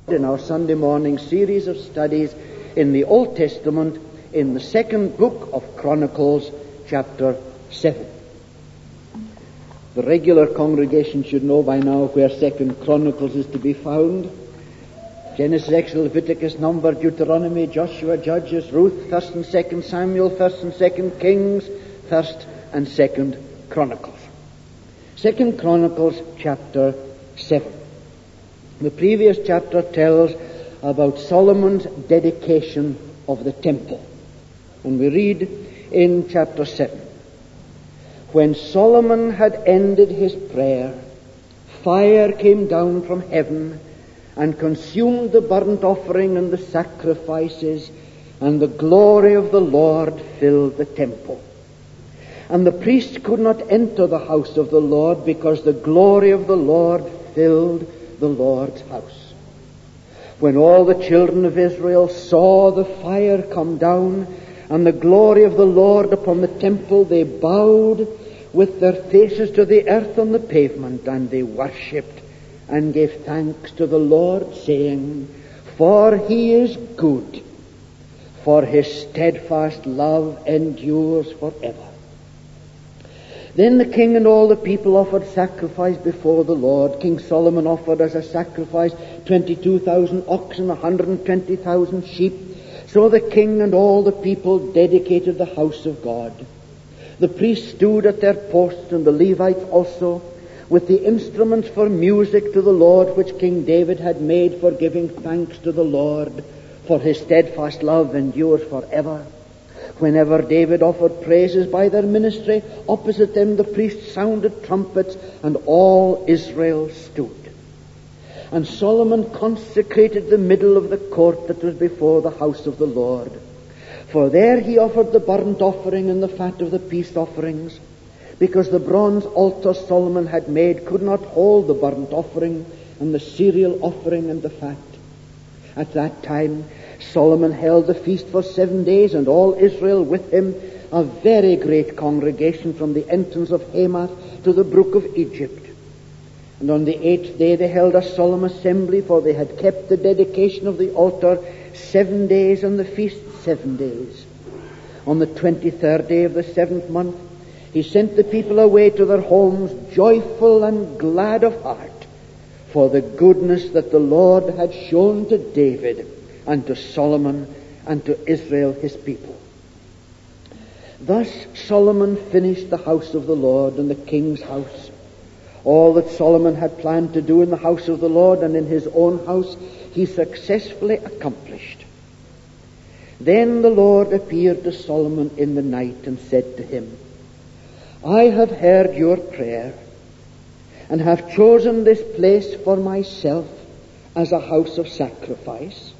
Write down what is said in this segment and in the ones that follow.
In our Sunday morning series of studies in the Old Testament, in the second book of Chronicles, chapter 7. The regular congregation should know by now where Second Chronicles is to be found. Genesis, Exodus, Leviticus, Number, Deuteronomy, Joshua, Judges, Ruth, 1st and 2nd Samuel, 1st and 2nd Kings, 1st and 2nd Chronicles. Second Chronicles, chapter 7. The previous chapter tells about Solomon's dedication of the temple. And we read in chapter 7, "When Solomon had ended his prayer, fire came down from heaven and consumed the burnt offering and the sacrifices, and the glory of the Lord filled the temple. And the priests could not enter the house of the Lord because the glory of the Lord filled the Lord's house. When all the children of Israel saw the fire come down and the glory of the Lord upon the temple, they bowed with their faces to the earth on the pavement, and they worshipped and gave thanks to the Lord, saying, For he is good, for his steadfast love endures forever. Then the king and all the people offered sacrifice before the Lord. King Solomon offered as a sacrifice 22,000 oxen, 120,000 sheep. So the king and all the people dedicated the house of God. The priests stood at their posts, and the Levites also, with the instruments for music to the Lord, which King David had made for giving thanks to the Lord, for his steadfast love endures forever. Whenever David offered praises by their ministry, opposite them the priests sounded trumpets, and all Israel stood. And Solomon consecrated the middle of the court that was before the house of the Lord. For there he offered the burnt offering and the fat of the peace offerings, because the bronze altar Solomon had made could not hold the burnt offering and the cereal offering and the fat. At that time Solomon held the feast for 7 days, and all Israel with him, a very great congregation from the entrance of Hamath to the brook of Egypt. And on the 8th day they held a solemn assembly, for they had kept the dedication of the altar 7 days, and the feast 7 days. On the 23rd day of the 7th month he sent the people away to their homes, joyful and glad of heart, for the goodness that the Lord had shown to David and to Solomon and to Israel his people. Thus Solomon finished the house of the Lord and the king's house. All that Solomon had planned to do in the house of the Lord and in his own house, he successfully accomplished. Then the Lord appeared to Solomon in the night and said to him, I have heard your prayer and have chosen this place for myself as a house of sacrifice.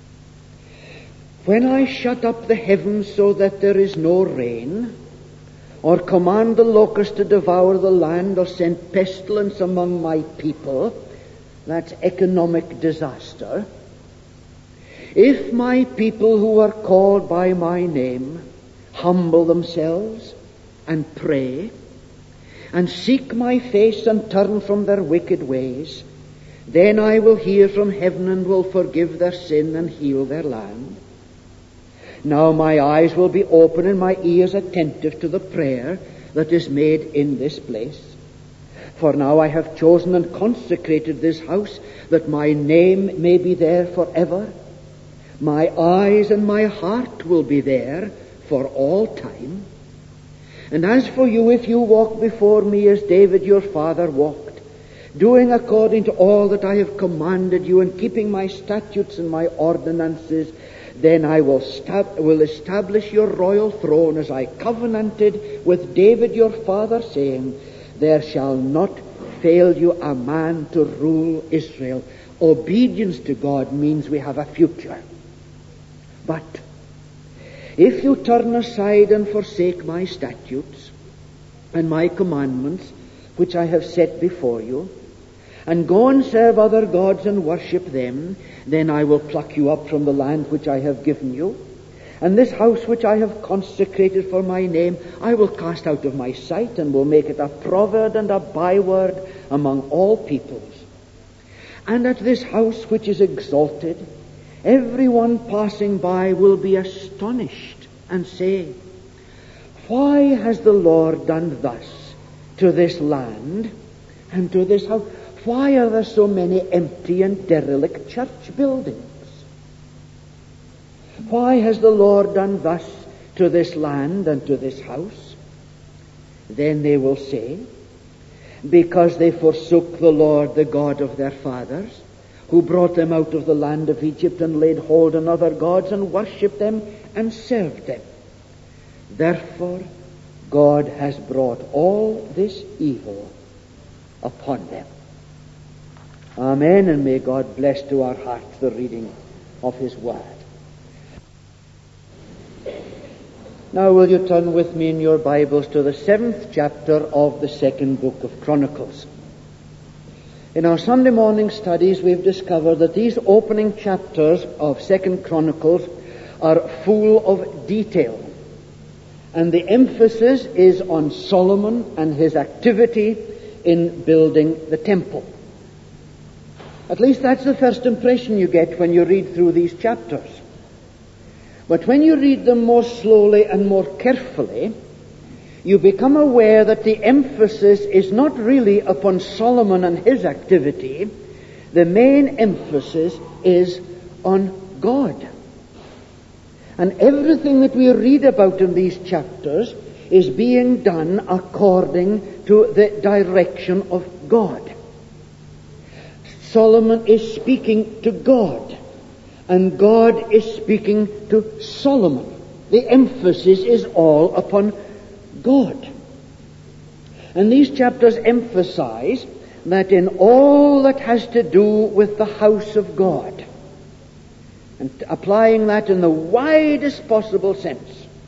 When I shut up the heavens so that there is no rain, or command the locust to devour the land, or send pestilence among my people, that's economic disaster, if my people who are called by my name humble themselves and pray, and seek my face and turn from their wicked ways, then I will hear from heaven and will forgive their sin and heal their land. Now my eyes will be open and my ears attentive to the prayer that is made in this place. For now I have chosen and consecrated this house, that my name may be there forever. My eyes and my heart will be there for all time. And as for you, if you walk before me as David your father walked, doing according to all that I have commanded you, and keeping my statutes and my ordinances, then I will establish your royal throne as I covenanted with David your father, saying, there shall not fail you a man to rule Israel. Obedience to God means we have a future. But if you turn aside and forsake my statutes and my commandments, which I have set before you, and go and serve other gods and worship them, then I will pluck you up from the land which I have given you, and this house which I have consecrated for my name I will cast out of my sight, and will make it a proverb and a byword among all peoples. And at this house which is exalted, everyone passing by will be astonished and say, why has the Lord done thus to this land and to this house? Why are there so many empty and derelict church buildings? Why has the Lord done thus to this land and to this house? Then they will say, because they forsook the Lord, the God of their fathers, who brought them out of the land of Egypt and laid hold on other gods and worshipped them and served them. Therefore, God has brought all this evil upon them. Amen, and may God bless to our hearts the reading of His Word. Now will you turn with me in your Bibles to the 7th chapter of the 2nd book of Chronicles. In our Sunday morning studies we've discovered that these opening chapters of 2nd Chronicles are full of detail. And the emphasis is on Solomon and his activity in building the temple. At least that's the first impression you get when you read through these chapters. But when you read them more slowly and more carefully, you become aware that the emphasis is not really upon Solomon and his activity. The main emphasis is on God. And everything that we read about in these chapters is being done according to the direction of God. Solomon is speaking to God, and God is speaking to Solomon. The emphasis is all upon God. And these chapters emphasize that in all that has to do with the house of God, and applying that in the widest possible sense,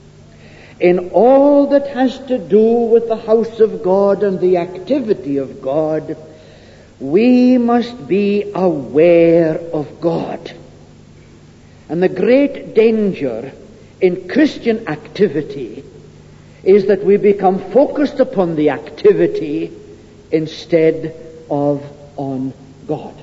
in all that has to do with the house of God and the activity of God, we must be aware of God. And the great danger in Christian activity is that we become focused upon the activity instead of on God.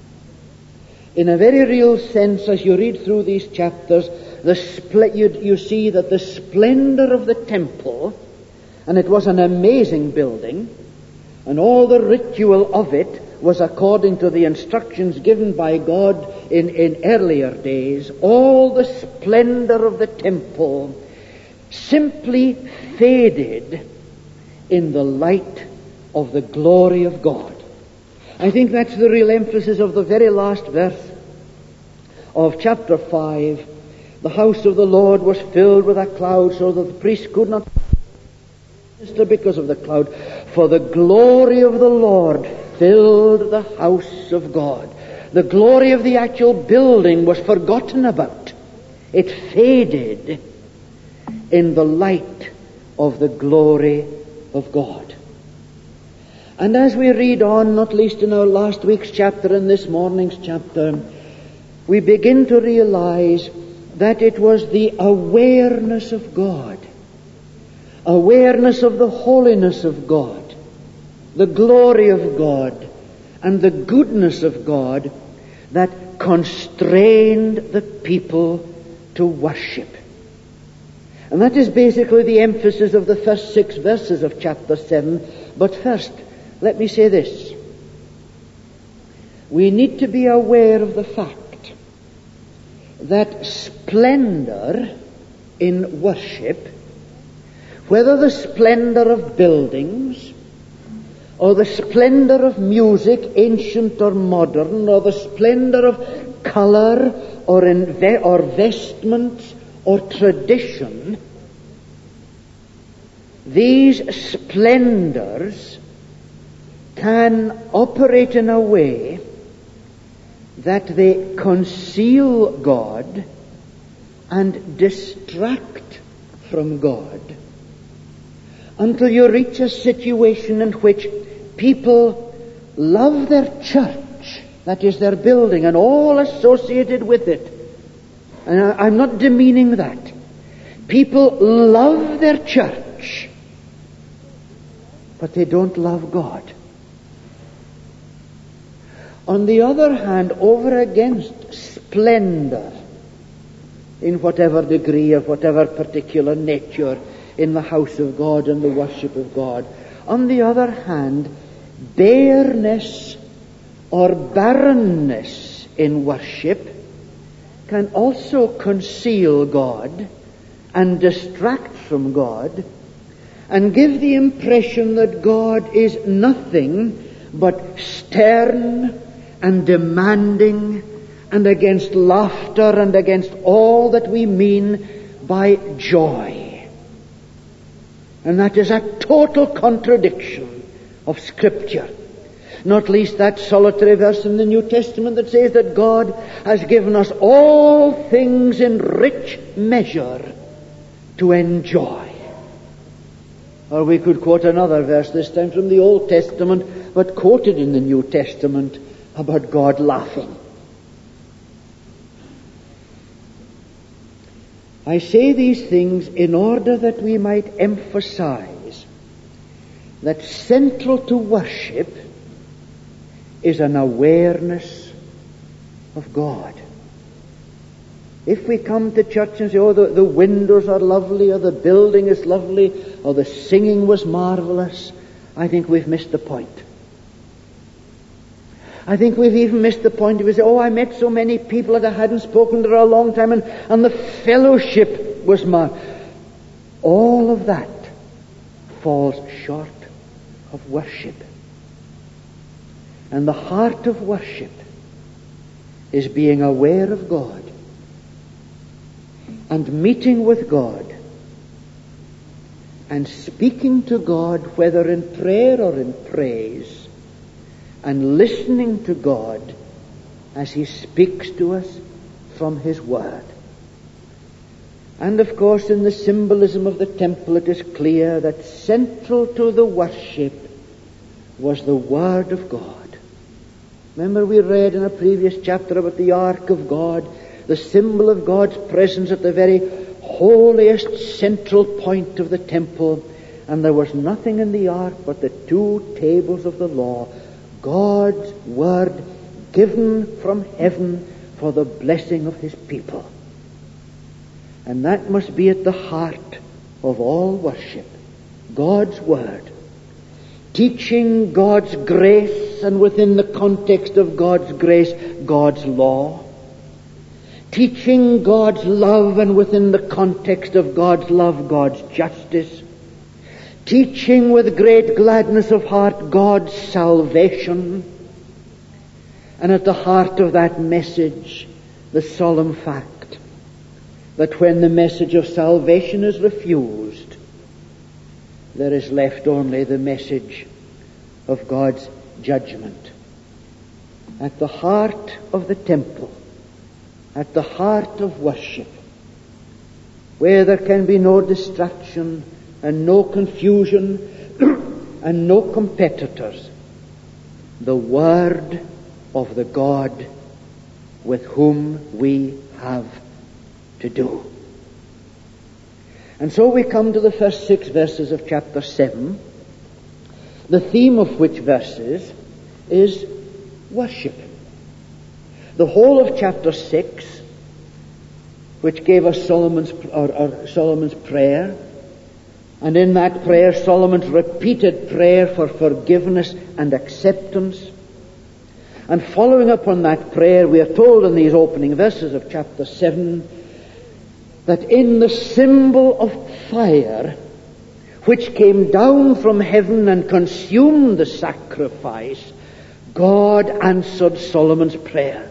In a very real sense, as you read through these chapters, you see that the splendor of the temple, and it was an amazing building, and all the ritual of it was according to the instructions given by God in earlier days. All the splendor of the temple simply faded in the light of the glory of God. I think that's the real emphasis of the very last verse of chapter 5. The house of the Lord was filled with a cloud, so that the priest could not minister because of the cloud. For the glory of the Lord filled the house of God. The glory of the actual building was forgotten about. It faded in the light of the glory of God. And as we read on, not least in our last week's chapter and this morning's chapter, we begin to realize that it was the awareness of God, awareness of the holiness of God, the glory of God, and the goodness of God that constrained the people to worship. And that is basically the emphasis of the first 6 verses of chapter 7. But first, let me say this. We need to be aware of the fact that splendor in worship, whether the splendor of buildings, or the splendor of music, ancient or modern, or the splendor of color, or vestments, or tradition, these splendors can operate in a way that they conceal God and distract from God until you reach a situation in which people love their church, that is their building, and all associated with it. And I'm not demeaning that. People love their church, but they don't love God. On the other hand, over against splendor, in whatever degree, of whatever particular nature, in the house of God and the worship of God. On the other hand, bareness or barrenness in worship can also conceal God and distract from God and give the impression that God is nothing but stern and demanding and against laughter and against all that we mean by joy. And that is a total contradiction of Scripture. Not least that solitary verse in the New Testament that says that God has given us all things in rich measure to enjoy. Or we could quote another verse, this time from the Old Testament, but quoted in the New Testament, about God laughing. I say these things in order that we might emphasize that central to worship is an awareness of God. If we come to church and say, oh, the windows are lovely, or the building is lovely, or the singing was marvelous, I think we've missed the point. I think we've even missed the point if we say, oh, I met so many people that I hadn't spoken to for a long time, and the fellowship was marvelous. All of that falls short of worship. And the heart of worship is being aware of God and meeting with God and speaking to God, whether in prayer or in praise, and listening to God as He speaks to us from His Word. And of course, in the symbolism of the temple, it is clear that central to the worship was the Word of God. Remember, we read in a previous chapter about the Ark of God, the symbol of God's presence at the very holiest central point of the temple. And there was nothing in the Ark but the 2 tables of the law, God's Word given from heaven for the blessing of His people. And that must be at the heart of all worship. God's Word. Teaching God's grace, and within the context of God's grace, God's law. Teaching God's love, and within the context of God's love, God's justice. Teaching with great gladness of heart God's salvation. And at the heart of that message, the solemn fact that when the message of salvation is refused, there is left only the message of God's judgment. At the heart of the temple, at the heart of worship, where there can be no distraction and no confusion and no competitors, the Word of the God with whom we have to do. And so we come to the first 6 verses of chapter 7, the theme of which verses is worship. The whole of chapter 6, which gave us Solomon's prayer, and in that prayer Solomon's repeated prayer for forgiveness and acceptance. And following upon that prayer, we are told in these opening verses of chapter 7 that in the symbol of fire which came down from heaven and consumed the sacrifice, God answered Solomon's prayer.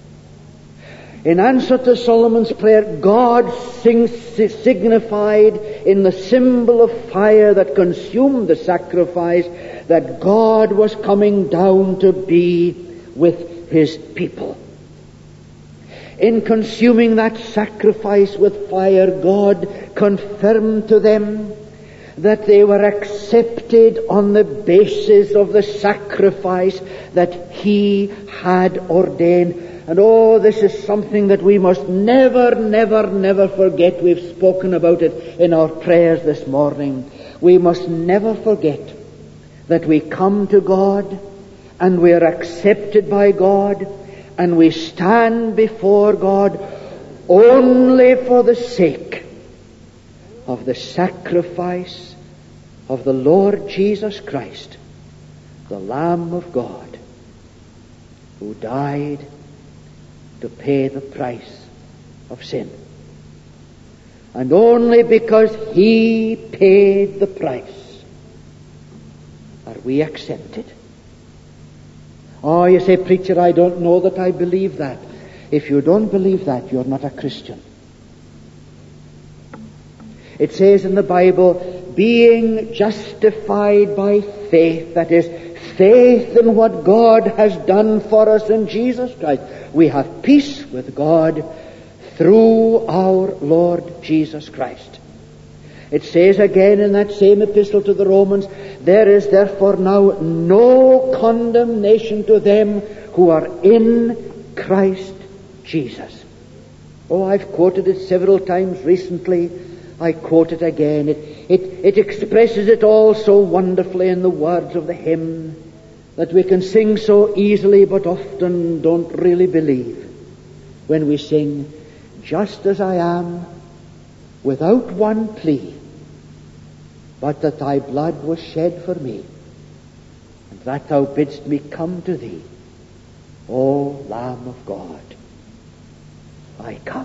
In answer to Solomon's prayer, God signified in the symbol of fire that consumed the sacrifice that God was coming down to be with His people. In consuming that sacrifice with fire, God confirmed to them that they were accepted on the basis of the sacrifice that He had ordained. And oh, this is something that we must never, never, never forget. We've spoken about it in our prayers this morning. We must never forget that we come to God and we are accepted by God, and we stand before God only for the sake of the sacrifice of the Lord Jesus Christ, the Lamb of God, who died to pay the price of sin. And only because He paid the price are we accepted. Oh, you say, preacher, I don't know that I believe that. If you don't believe that, you're not a Christian. It says in the Bible, being justified by faith, that is, faith in what God has done for us in Jesus Christ. We have peace with God through our Lord Jesus Christ. It says again in that same epistle to the Romans, there is therefore now no condemnation to them who are in Christ Jesus. Oh, I've quoted it several times recently. I quote it again. It expresses it all so wonderfully in the words of the hymn that we can sing so easily but often don't really believe when we sing, just as I am, without one plea, but that thy blood was shed for me, and that thou bidst me come to thee, O Lamb of God. I come.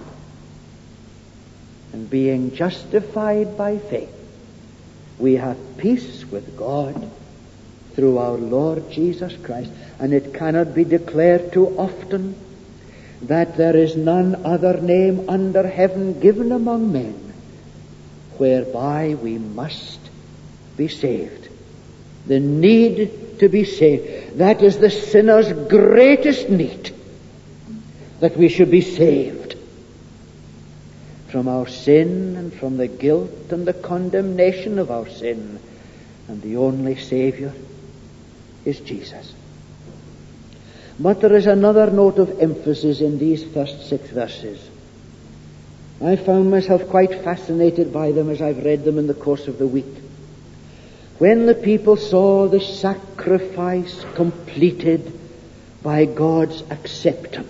And being justified by faith, we have peace with God through our Lord Jesus Christ. And it cannot be declared too often that there is none other name under heaven given among men whereby we must be saved. The need to be saved. That is the sinner's greatest need, that we should be saved from our sin and from the guilt and the condemnation of our sin. And the only Savior is Jesus. But there is another note of emphasis in these first 6 verses. I found myself quite fascinated by them as I've read them in the course of the week. When the people saw the sacrifice completed by God's acceptance,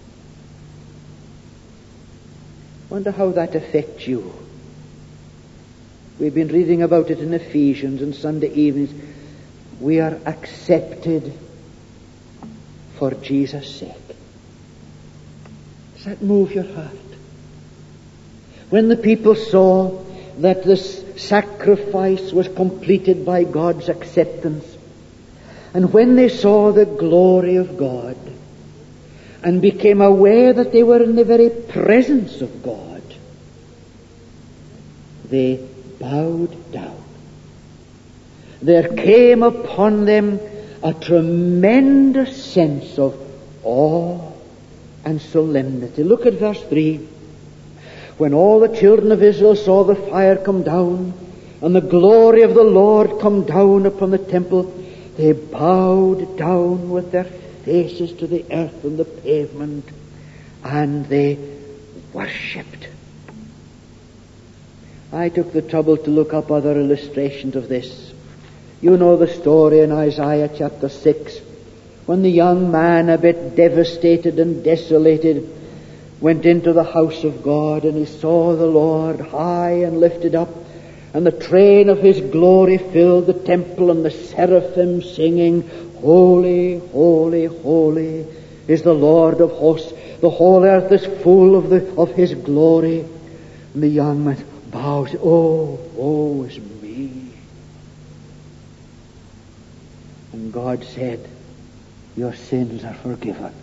wonder how that affects you. We've been reading about it in Ephesians and Sunday evenings. We are accepted for Jesus' sake. Does that move your heart? When the people saw that this sacrifice was completed by God's acceptance, and when they saw the glory of God, and became aware that they were in the very presence of God, they bowed down. There came upon them a tremendous sense of awe and solemnity. Look at verse 3. When all the children of Israel saw the fire come down and the glory of the Lord come down upon the temple, they bowed down with their faces to the earth and the pavement, and they worshipped. I took the trouble to look up other illustrations of this. You know the story in Isaiah chapter 6, when the young man, a bit devastated and desolated, went into the house of God, and he saw the Lord high and lifted up, and the train of His glory filled the temple, and the seraphim singing, Holy, holy, holy is the Lord of hosts. The whole earth is full of His glory. And the young man bows, oh, woe is me. And God said, your sins are forgiven.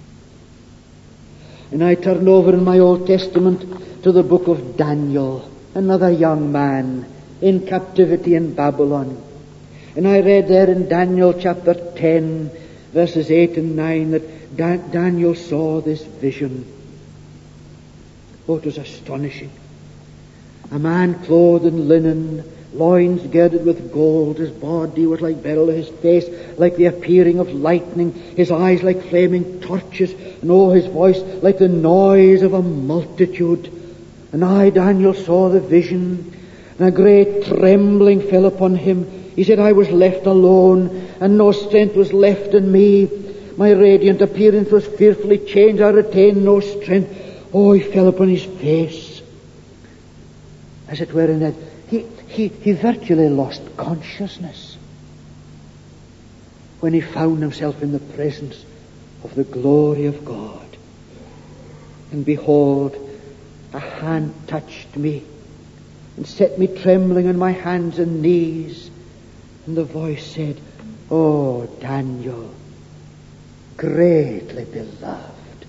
And I turned over in my Old Testament to the book of Daniel, another young man in captivity in Babylon. And I read there in Daniel chapter 10, verses 8 and 9, that Daniel saw this vision. Oh, it was astonishing. A man clothed in linen, loins girded with gold. His body was like beryl, his face like the appearing of lightning, his eyes like flaming torches, and oh, his voice like the noise of a multitude. And I, Daniel, saw the vision, and a great trembling fell upon him. He said, I was left alone, and no strength was left in me. My radiant appearance was fearfully changed. I retained no strength. Oh, he fell upon his face, as it were, in a... He virtually lost consciousness when he found himself in the presence of the glory of God. And behold, a hand touched me and set me trembling on my hands and knees. And the voice said, Oh, Daniel, greatly beloved.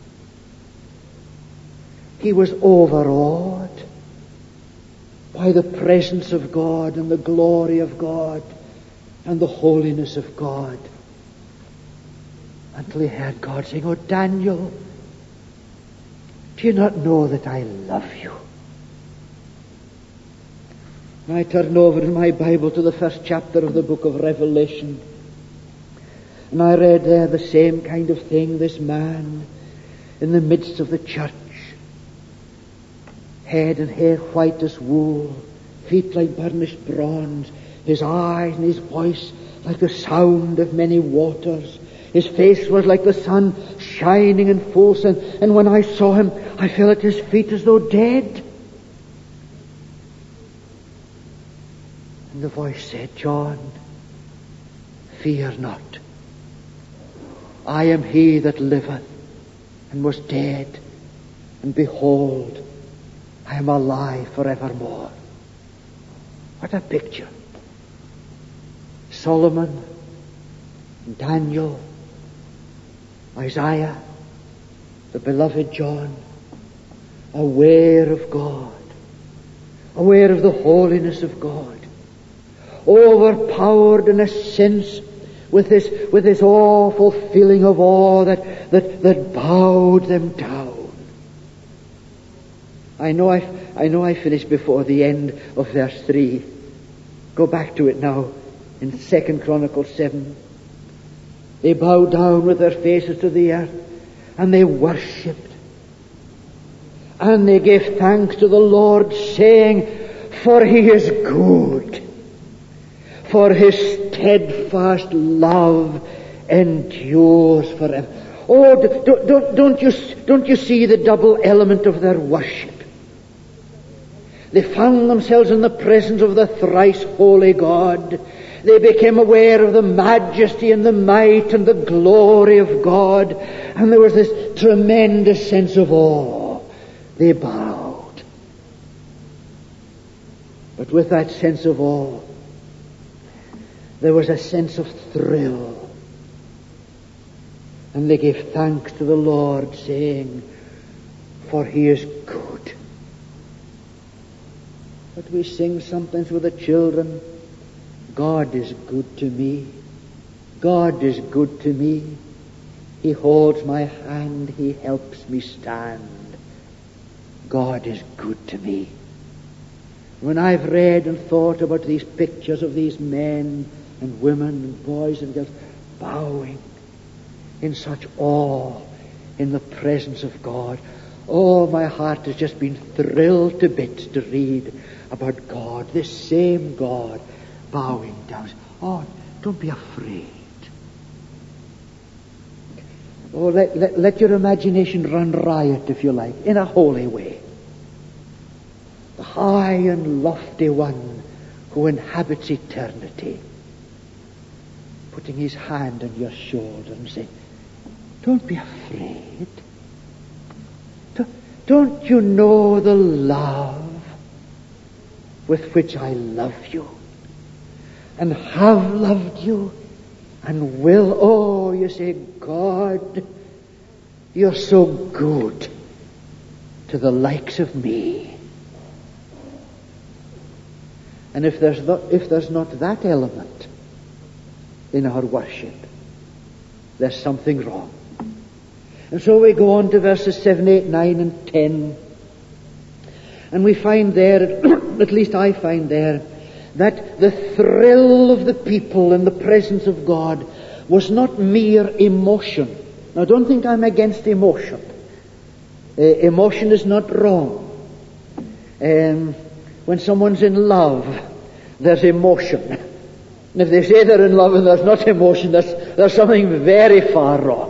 He was overawed by the presence of God and the glory of God and the holiness of God, until he heard God saying, Oh, Daniel, do you not know that I love you? And I turn over in my Bible to the first chapter of the book of Revelation, and I read there the same kind of thing. This man in the midst of the church, head and hair white as wool, feet like burnished bronze, his eyes and his voice like the sound of many waters. His face was like the sun shining in full sun, and when I saw him, I fell at his feet as though dead. And the voice said, John, fear not. I am he that liveth and was dead, and behold, I am alive forevermore. What a picture. Solomon, Daniel, Isaiah, the beloved John, aware of God, aware of the holiness of God, overpowered in a sense with this awful feeling of awe that bowed them down. I know I finished before the end of verse 3. Go back to it now in 2 Chronicles 7. They bowed down with their faces to the earth, and they worshipped. And they gave thanks to the Lord, saying, For he is good, for his steadfast love endures forever. Oh, don't you see the double element of their worship? They found themselves in the presence of the thrice holy God. They became aware of the majesty and the might and the glory of God. And there was this tremendous sense of awe. They bowed. But with that sense of awe, there was a sense of thrill. And they gave thanks to the Lord, saying, For he is good. But we sing sometimes with the children, God is good to me. God is good to me. He holds my hand. He helps me stand. God is good to me. When I've read and thought about these pictures of these men and women and boys and girls bowing in such awe in the presence of God, oh, my heart has just been thrilled to bits to read about God, this same God bowing down. Oh, don't be afraid. Oh, let your imagination run riot, if you like, in a holy way. The high and lofty one who inhabits eternity, putting his hand on your shoulder and saying, don't be afraid. Don't you know the love with which I love you and have loved you and will? Oh, you say, God, you're so good to the likes of me. And if there's not that element in our worship, there's something wrong. And so we go on to verses 7, 8, 9, and 10. And we find there, at least I find there, that the thrill of the people in the presence of God was not mere emotion. Now, don't think I'm against emotion. Emotion is not wrong. When someone's in love, there's emotion. And if they say they're in love and there's not emotion, there's something very far wrong.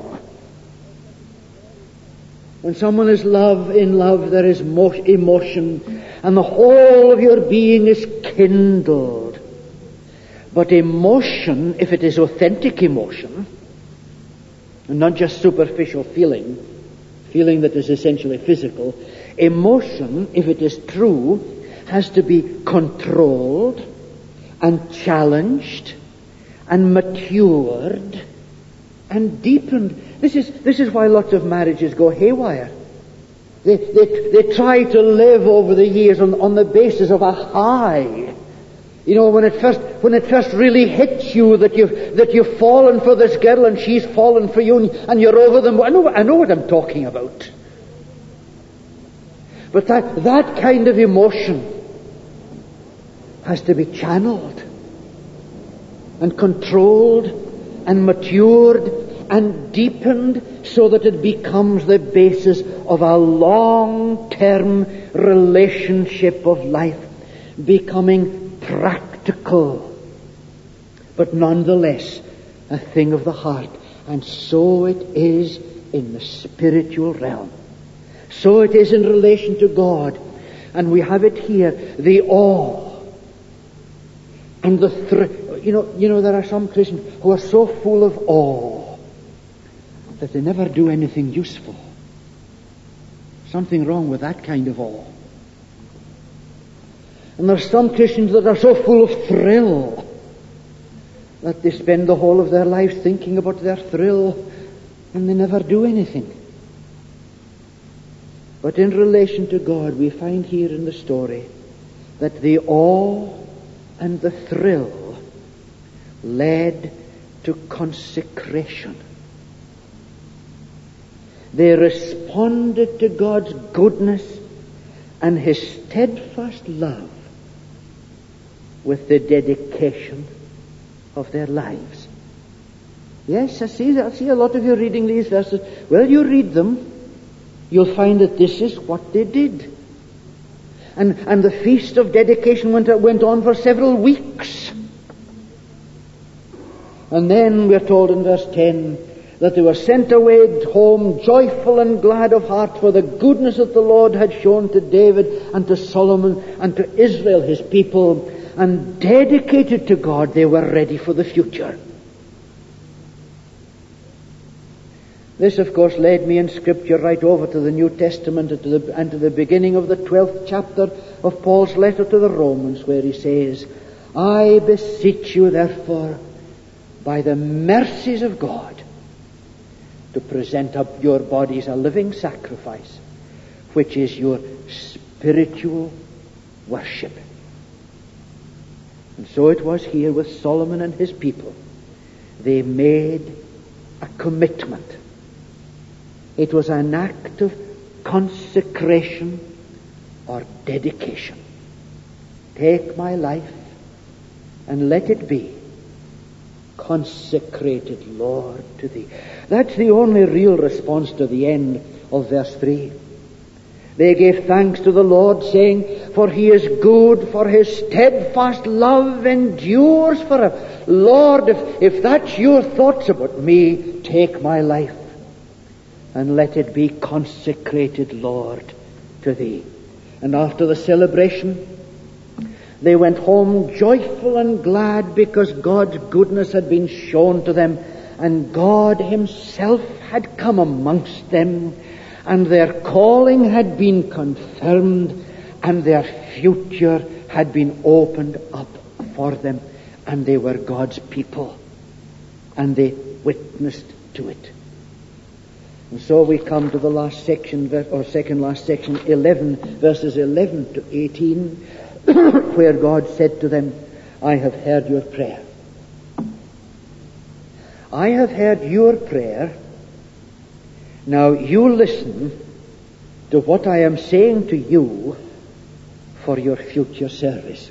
When someone is in love, there is emotion, and the whole of your being is kindled. But emotion, if it is authentic emotion, and not just superficial feeling that is essentially physical, emotion, if it is true, has to be controlled and challenged and matured and deepened. This is why lots of marriages go haywire. They try to live over the years on the basis of a high. You know, when it first really hits you that you've fallen for this girl and she's fallen for you and you're over them. I know what I'm talking about. But that kind of emotion has to be channeled and controlled and matured and deepened so that it becomes the basis of a long-term relationship of life, becoming practical, but nonetheless a thing of the heart. And so it is in the spiritual realm. So it is in relation to God. And we have it here, the awe and the you know, there are some Christians who are so full of awe that they never do anything useful. Something wrong with that kind of awe. And there are some Christians that are so full of thrill that they spend the whole of their lives thinking about their thrill and they never do anything. But in relation to God, we find here in the story that the awe and the thrill led to consecration. They responded to God's goodness and His steadfast love with the dedication of their lives. Yes, I see a lot of you reading these verses. Well, you read them, you'll find that this is what they did. And the feast of dedication went on for several weeks. And then we're told in verse 10 that they were sent away home joyful and glad of heart for the goodness that the Lord had shown to David and to Solomon and to Israel, his people, and dedicated to God. They were ready for the future. This, of course, led me in Scripture right over to the New Testament and to the beginning of the 12th chapter of Paul's letter to the Romans, where he says, I beseech you, therefore, by the mercies of God, to present up your bodies a living sacrifice, which is your spiritual worship. And so it was here with Solomon and his people. They made a commitment. It was an act of consecration or dedication. Take my life and let it be consecrated, Lord, to Thee. That's the only real response to the end of verse 3. They gave thanks to the Lord, saying, for He is good, for His steadfast love endures forever. Lord, if that's your thoughts about me, take my life and let it be consecrated, Lord, to Thee. And after the celebration, they went home joyful and glad because God's goodness had been shown to them, and God Himself had come amongst them, and their calling had been confirmed, and their future had been opened up for them, and they were God's people, and they witnessed to it. And so we come to the last section, or second last section, 11, verses 11 to 18, where God said to them, I have heard your prayer. I have heard your prayer. Now you listen to what I am saying to you for your future service.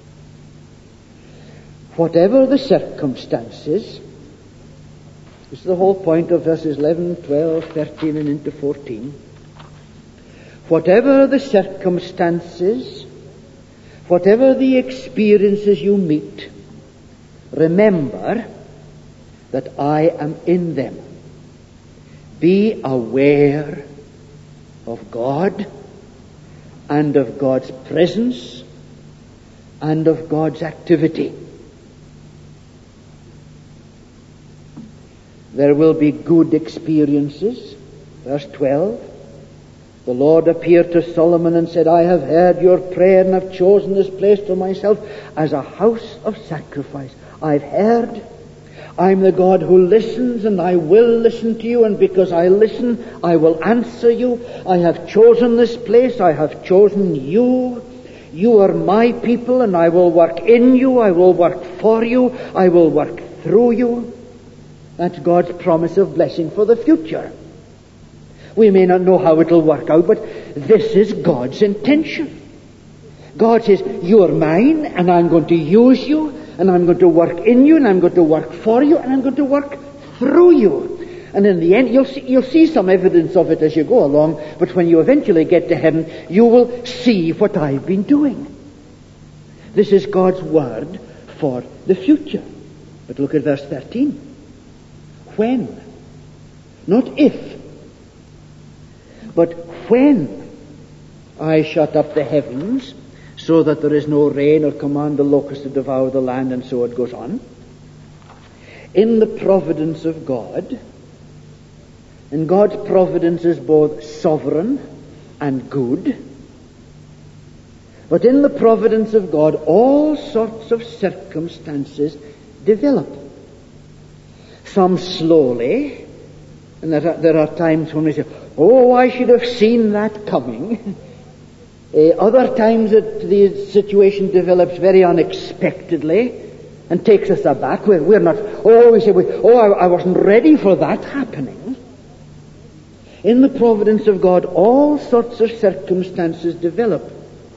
Whatever the circumstances, this is the whole point of verses 11, 12, 13 and into 14. Whatever the circumstances, whatever the experiences you meet, remember that I am in them. Be aware of God and of God's presence and of God's activity. There will be good experiences. Verse 12. The Lord appeared to Solomon and said, I have heard your prayer and have chosen this place for myself as a house of sacrifice. I've heard. I'm the God who listens, and I will listen to you, and because I listen, I will answer you. I have chosen this place. I have chosen you. You are my people, and I will work in you. I will work for you. I will work through you. That's God's promise of blessing for the future. We may not know how it will work out, but this is God's intention. God says, you are mine, and I'm going to use you, and I'm going to work in you, and I'm going to work for you, and I'm going to work through you. And in the end, you'll see some evidence of it as you go along, but when you eventually get to heaven, you will see what I've been doing. This is God's word for the future. But look at verse 13. When? Not if. But when I shut up the heavens so that there is no rain, or command the locusts to devour the land, and so it goes on. In the providence of God, and God's providence is both sovereign and good, but in the providence of God, all sorts of circumstances develop. Some slowly, and there are times when we say, oh, I should have seen that coming. Other times the situation develops very unexpectedly and takes us aback. We're not, we say, I wasn't ready for that happening. In the providence of God, all sorts of circumstances develop.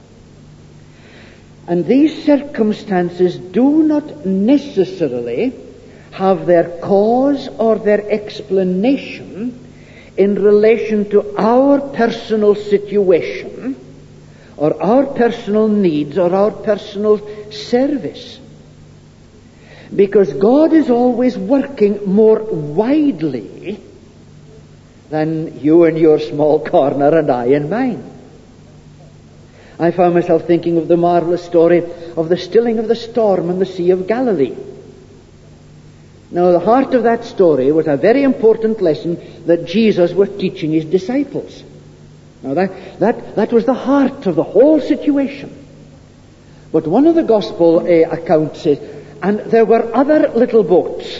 And these circumstances do not necessarily have their cause or their explanation in relation to our personal situation or our personal needs or our personal service. Because God is always working more widely than you in your small corner and I in mine. I found myself thinking of the marvelous story of the stilling of the storm in the Sea of Galilee. Now, the heart of that story was a very important lesson that Jesus was teaching his disciples. Now, that was the heart of the whole situation. But one of the gospel accounts says, and there were other little boats,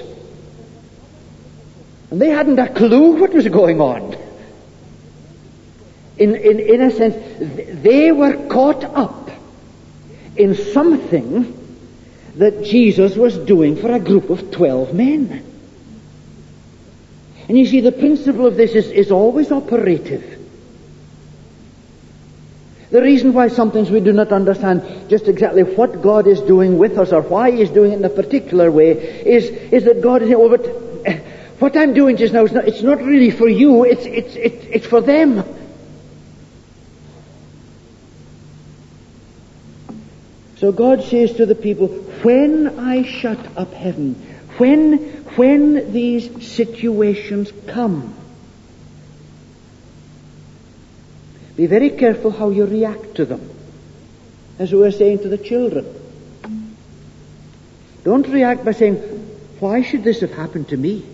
and they hadn't a clue what was going on. In a sense, they were caught up in something that Jesus was doing for a group of 12 men. And you see, the principle of this is always operative. The reason why sometimes we do not understand just exactly what God is doing with us or why He is doing it in a particular way is that God is saying, oh, but what I'm doing just now, it's not really for you, it's for them. So God says to the people, when I shut up heaven, when these situations come, be very careful how you react to them. As we were saying to the children. Don't react by saying, why should this have happened to me?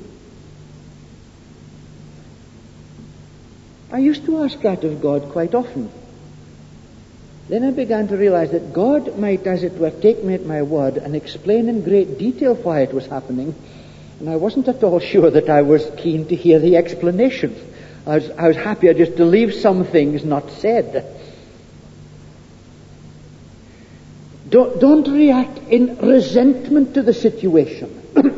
I used to ask that of God quite often. Then I began to realize that God might, as it were, take me at my word and explain in great detail why it was happening. And I wasn't at all sure that I was keen to hear the explanation. I was happier just to leave some things not said. Don't react in resentment to the situation.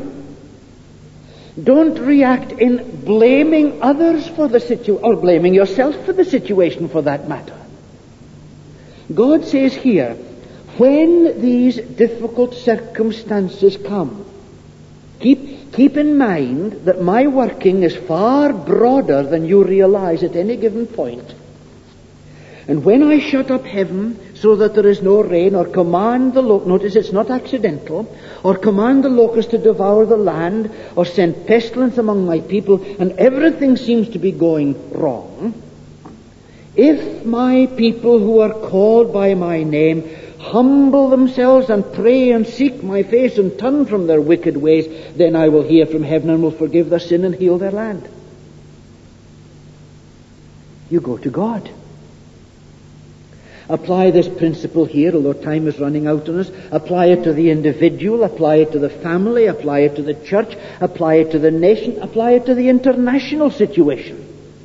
Don't react in blaming others for the situation, or blaming yourself for the situation for that matter. God says here, when these difficult circumstances come, keep in mind that my working is far broader than you realize at any given point. And when I shut up heaven so that there is no rain, or command the locust, notice it's not accidental, or command the locust to devour the land, or send pestilence among my people, and everything seems to be going wrong, if my people who are called by my name humble themselves and pray and seek my face and turn from their wicked ways, then I will hear from heaven and will forgive their sin and heal their land. You go to God. Apply this principle here, although time is running out on us. Apply it to the individual, apply it to the family, apply it to the church, apply it to the nation, apply it to the international situation.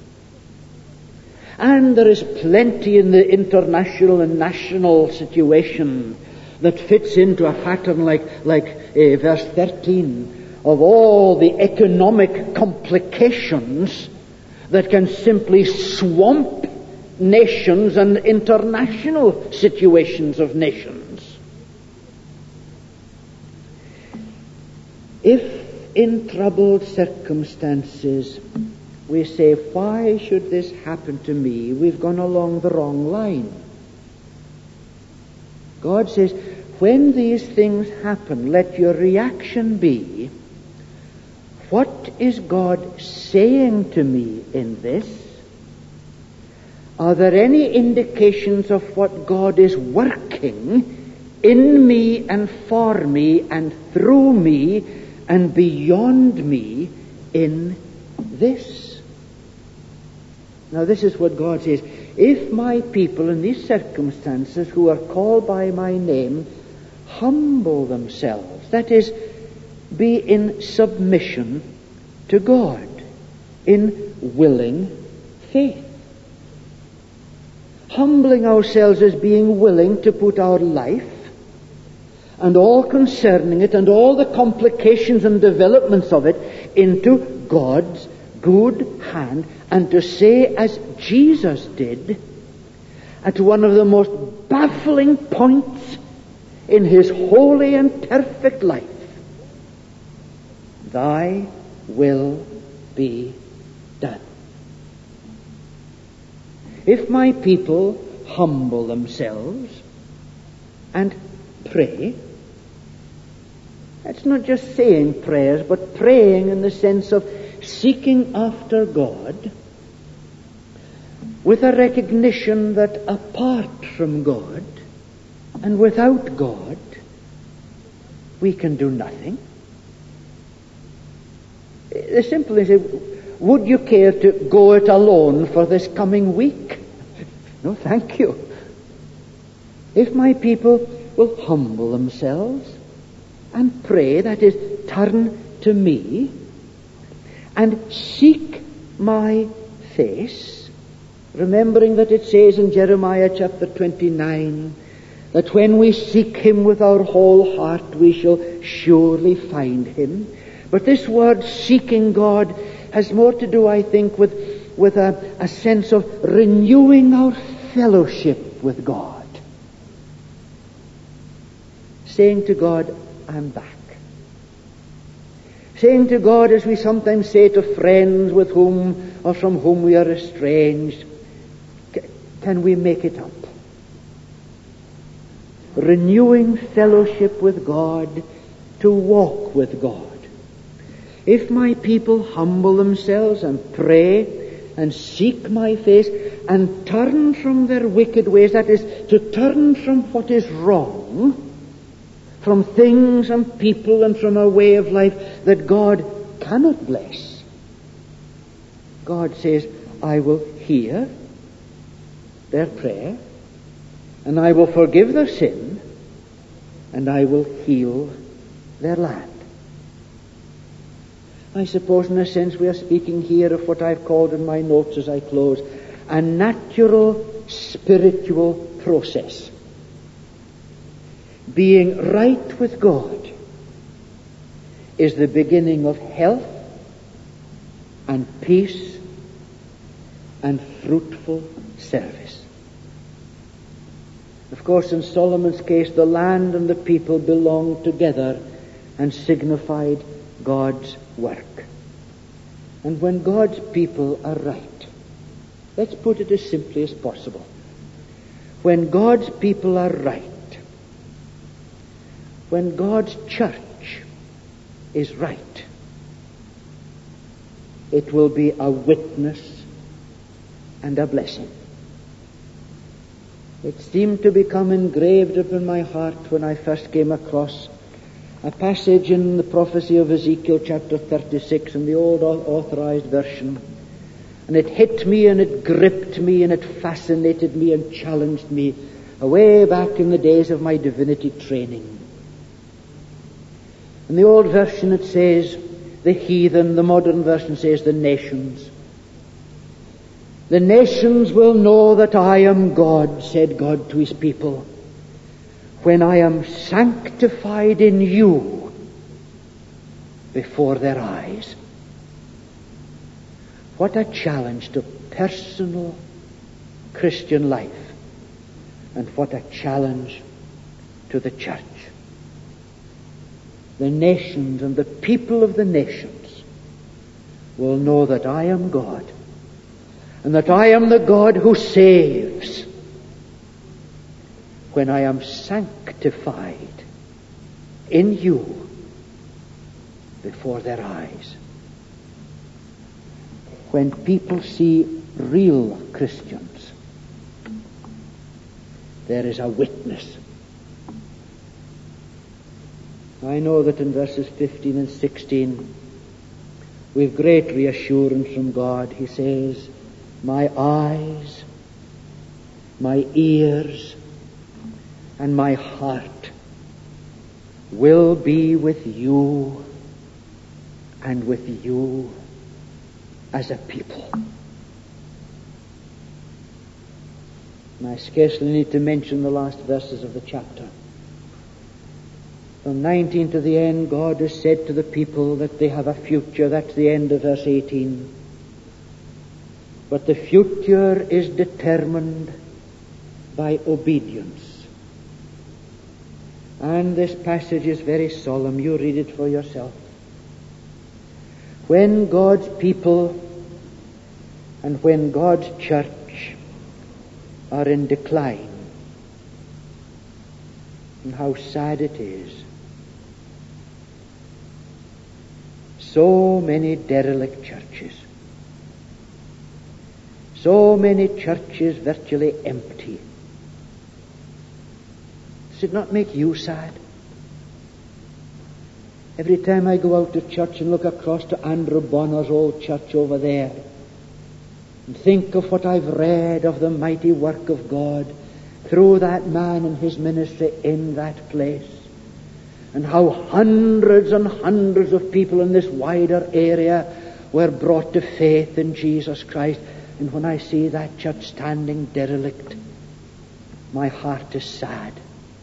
And there is plenty in the international and national situation that fits into a pattern like verse 13 of all the economic complications that can simply swamp nations and international situations of nations. If in troubled circumstances we say, why should this happen to me? We've gone along the wrong line. God says, when these things happen, let your reaction be, what is God saying to me in this? Are there any indications of what God is working in me and for me and through me and beyond me in this? Now this is what God says. If my people in these circumstances who are called by my name humble themselves, that is, be in submission to God, in willing faith. Humbling ourselves as being willing to put our life and all concerning it and all the complications and developments of it into God's good hand, and to say, as Jesus did, at one of the most baffling points in his holy and perfect life, thy will be done. If my people humble themselves and pray, that's not just saying prayers, but praying in the sense of seeking after God with a recognition that apart from God and without God we can do nothing. The simple is, would you care to go it alone for this coming week? No, thank you. If my people will humble themselves and pray, that is, turn to me and seek my face, remembering that it says in Jeremiah chapter 29 that when we seek him with our whole heart we shall surely find him. But this word seeking God has more to do, I think, with a sense of renewing our fellowship with God. Saying to God, I'm back. Saying to God, as we sometimes say to friends with whom or from whom we are estranged, can we make it up? Renewing fellowship with God, to walk with God. If my people humble themselves and pray and seek my face and turn from their wicked ways, that is, to turn from what is wrong, from things and people and from a way of life that God cannot bless, God says, I will hear their prayer, and I will forgive their sin, and I will heal their land. I suppose in a sense we are speaking here of what I've called in my notes as I close, a natural spiritual process. Being right with God is the beginning of health and peace and fruitful service. Of course, in Solomon's case, the land and the people belonged together and signified God's work. And when God's people are right, let's put it as simply as possible, when God's people are right, when God's church is right, it will be a witness and a blessing. It seemed to become engraved upon my heart when I first came across a passage in the prophecy of Ezekiel chapter 36 in the old authorized version. And it hit me and it gripped me and it fascinated me and challenged me away back in the days of my divinity training. In the old version it says the heathen, the modern version says the nations. The nations will know that I am God, said God to his people, when I am sanctified in you before their eyes. What a challenge to personal Christian life, and what a challenge to the church. The nations and the people of the nations will know that I am God, and that I am the God who saves, when I am sanctified in you before their eyes. When people see real Christians, there is a witness. I know that in verses 15 and 16 we've great reassurance from God. He says, my eyes, my ears, and my heart will be with you and with you as a people. And I scarcely need to mention the last verses of the chapter. From 19 to the end, God has said to the people that they have a future. That's the end of verse 18. But the future is determined by obedience. And this passage is very solemn. You read it for yourself. When God's people and when God's church are in decline, and how sad it is, so many derelict churches, so many churches virtually empty. Does it not make you sad? Every time I go out to church and look across to Andrew Bonner's old church over there and think of what I've read of the mighty work of God through that man and his ministry in that place, and how hundreds and hundreds of people in this wider area were brought to faith in Jesus Christ, and when I see that church standing derelict, my heart is sad.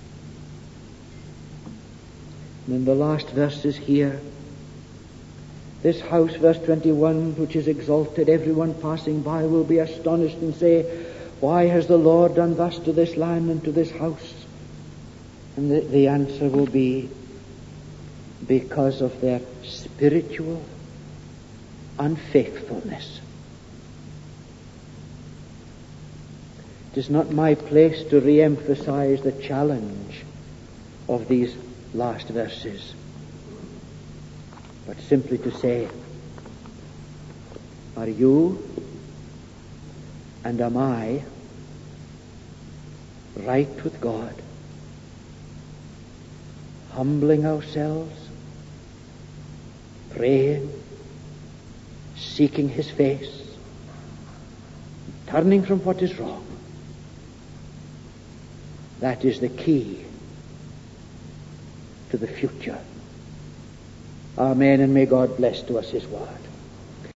And in the last verses here, this house, verse 21, which is exalted, everyone passing by will be astonished and say, why has the Lord done thus to this land and to this house? And the answer will be, because of their spiritual unfaithfulness. It is not my place to re-emphasize the challenge of these last verses, but simply to say, are you and am I right with God, humbling ourselves, praying, seeking His face, turning from what is wrong? That is the key to the future. Amen, and may God bless to us His word.